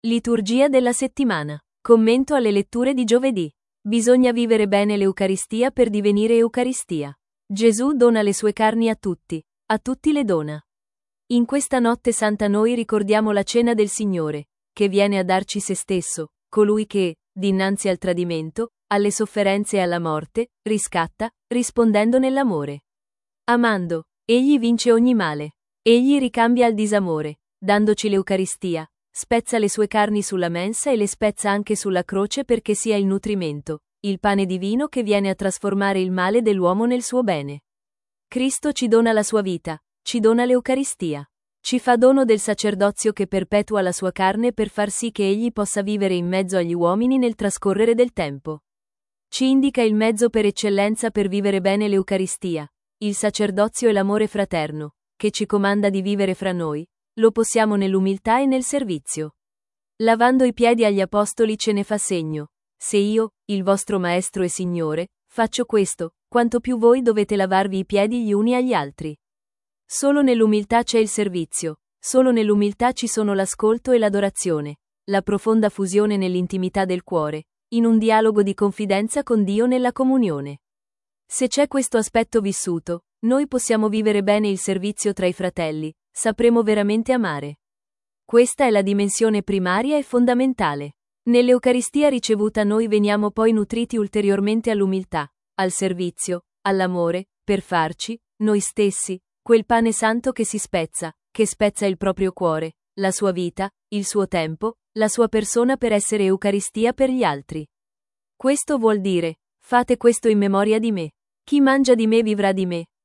Liturgia della settimana. Commento alle letture di giovedì. Bisogna vivere bene l'Eucaristia per divenire Eucaristia. Gesù dona le sue carni a tutti le dona. In questa notte santa noi ricordiamo la cena del Signore, che viene a darci se stesso, colui che, dinanzi al tradimento, alle sofferenze e alla morte, riscatta, rispondendo nell'amore. Amando, egli vince ogni male. Egli ricambia il disamore, dandoci l'Eucaristia, spezza le sue carni sulla mensa e le spezza anche sulla croce perché sia il nutrimento, il pane divino che viene a trasformare il male dell'uomo nel suo bene. Cristo ci dona la sua vita, ci dona l'Eucaristia. Ci fa dono del sacerdozio che perpetua la sua carne per far sì che egli possa vivere in mezzo agli uomini nel trascorrere del tempo. Ci indica il mezzo per eccellenza per vivere bene l'Eucaristia, il sacerdozio e l'amore fraterno, che ci comanda di vivere fra noi. Lo possiamo nell'umiltà e nel servizio. Lavando i piedi agli apostoli ce ne fa segno. Se io, il vostro Maestro e Signore, faccio questo, quanto più voi dovete lavarvi i piedi gli uni agli altri. Solo nell'umiltà c'è il servizio, solo nell'umiltà ci sono l'ascolto e l'adorazione, la profonda fusione nell'intimità del cuore, in un dialogo di confidenza con Dio nella comunione. Se c'è questo aspetto vissuto, noi possiamo vivere bene il servizio tra i fratelli, sapremo veramente amare. Questa è la dimensione primaria e fondamentale. Nell'Eucaristia ricevuta noi veniamo poi nutriti ulteriormente all'umiltà, al servizio, all'amore, per farci, noi stessi, quel pane santo che si spezza, che spezza il proprio cuore, la sua vita, il suo tempo, la sua persona per essere Eucaristia per gli altri. Questo vuol dire, fate questo in memoria di me. Chi mangia di me vivrà di me,